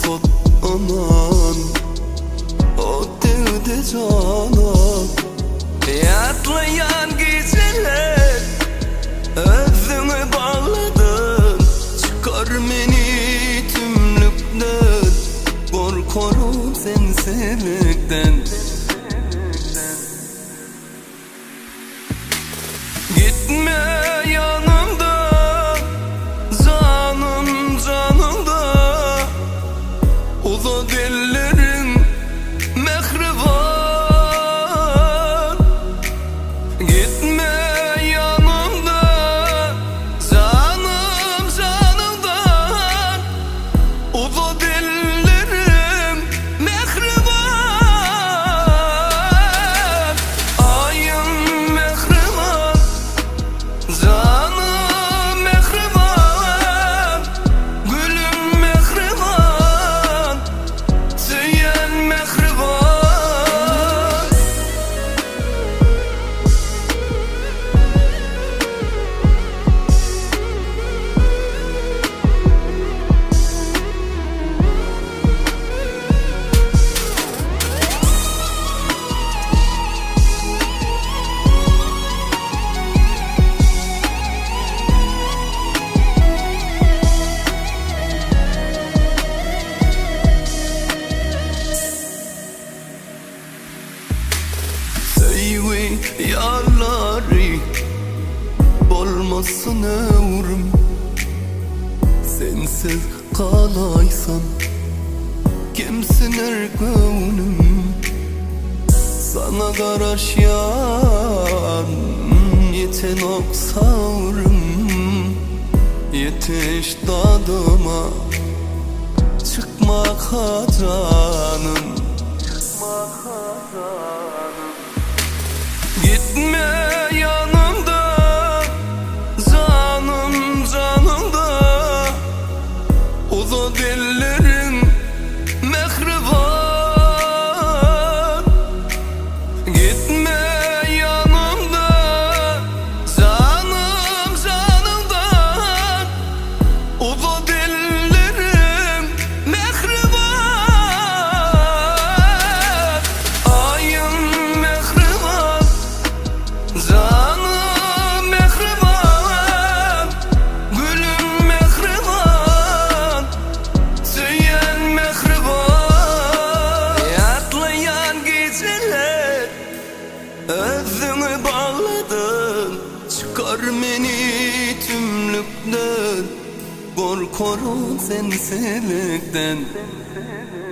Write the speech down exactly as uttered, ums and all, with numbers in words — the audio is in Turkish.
ol aman, o devde canan. Yatlayan geceler özünü bağladın, çıkar beni tümlükten, korkarım sensizlikten. Gitme yanımdan, canım canımda, uzat ellerin mehriban. Gitme yanımdan, canım canımdan, uzat ellerin mehriban. Ayım mehriban, canım mehriban, gülüm mehriban, tüyen mehriban. Sevgi yarları olmasın ömrüm, sensiz kalaysan kimsin er gönlüm. Sana karşıyan yeten oksavrım, yetiş dadıma çıkmak canım. Gitme yanımdan, canım canımda, uzat ellerin mehriban. Gitme yanımdan, canım canımdan, uzat ellerin mehriban. Ayım mehriban, canım mehriban, gülüm mehriban, tüyen mehriban. Yatlayan geceler özünü bağladın, çıkar beni tümlükten, korkarım sensizlikten.